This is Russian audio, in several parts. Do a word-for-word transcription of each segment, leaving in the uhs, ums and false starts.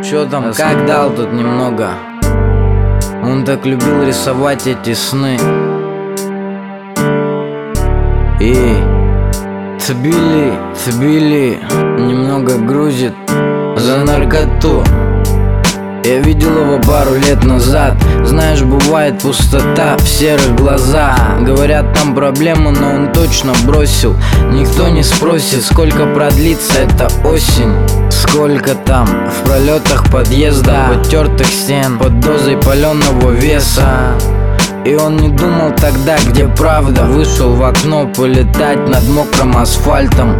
Чё там, как дал тут немного? Он так любил рисовать эти сны. И Тбили, Тбили немного грузит за наркоту. Я видел его пару лет назад. Знаешь, бывает пустота в серых глазах. Говорят, там проблемы, но он точно бросил. Никто не спросит, сколько продлится эта осень. Сколько там в пролетах подъезда, потертых стен, под дозой паленого веса. И он не думал тогда, где правда. Вышел в окно полетать над мокрым асфальтом.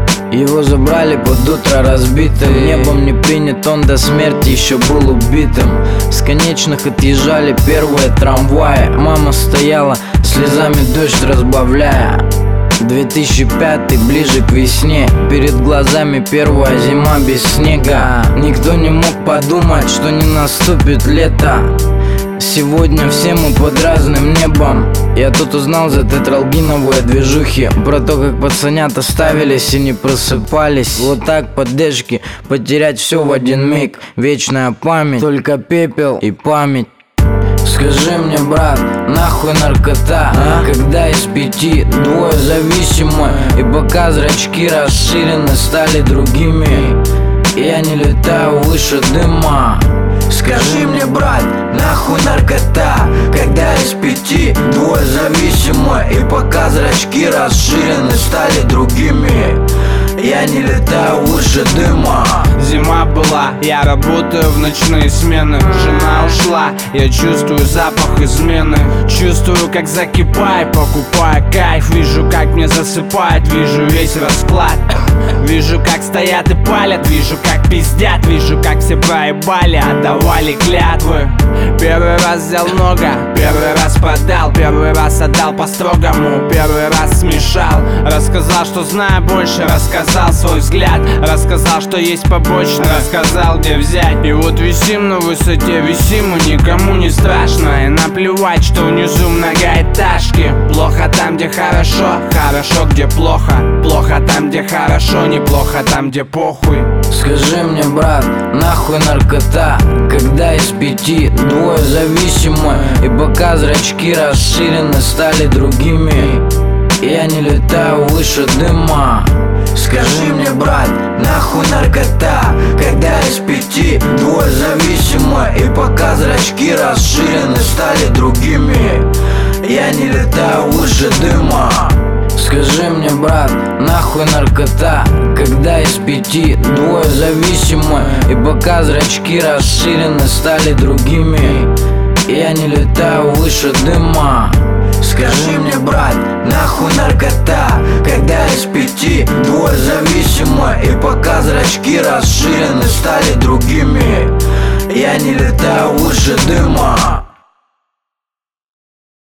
Его забрали под утро разбитым. Небом не принят, он до смерти еще был убитым. С конечных отъезжали первые трамваи. Мама стояла, слезами дождь разбавляя. две тысячи пятый, ближе к весне. Перед глазами первая зима без снега. Никто не мог подумать, что не наступит лето. Сегодня все мы под разным небом. Я тут узнал за тетралгиновые движухи, про то, как пацанята ставились и не просыпались. Вот так под дэшки потерять все в один миг. Вечная память, только пепел и память. Скажи мне, брат, нахуй наркота, а? Когда из пяти двое зависимы, и пока зрачки расширены стали другими, я не летаю выше дыма. Скажи мне, брат, нахуй наркота, когда из пяти двое зависимы, и пока зрачки расширены стали другими, я не летаю выше дыма. Зима была, я работаю в ночные смены. Жена ушла, я чувствую запах измены. Чувствую, как закипает, покупая кайф. Вижу, как мне засыпает, вижу весь расклад. Вижу, как стоят и палят, вижу, как пиздят. Вижу, как все проебали, отдавали клятвы. Первый раз взял много, первый раз продал, первый раз отдал по-строгому, первый раз смешал. Рассказал, что знаю больше, рассказал свой взгляд, рассказал, что есть побочно, рассказал, где взять. И вот висим на высоте, висим, и никому не страшно. И наплевать, что внизу многоэтажки. Плохо там, где хорошо, хорошо, где плохо. Плохо там, где хорошо, неплохо там, где похуй. Скажи мне, брат, нахуй наркота, когда из пяти двое зависимы, и пока зрачки расширены стали другими, я не летаю выше дыма. Скажи мне, брат, нахуй наркота, когда из пяти двое зависимы, и пока зрачки расширены стали другими, я не летаю выше дыма. Скажи мне, брат, нахуй наркота, когда из пяти двое зависимы, и пока зрачки расширены стали другими, я не летаю выше дыма. Скажи мне, брат, нахуй наркота, когда из пяти двое зависимы, и пока зрачки расширены стали другими, я не летаю выше дыма.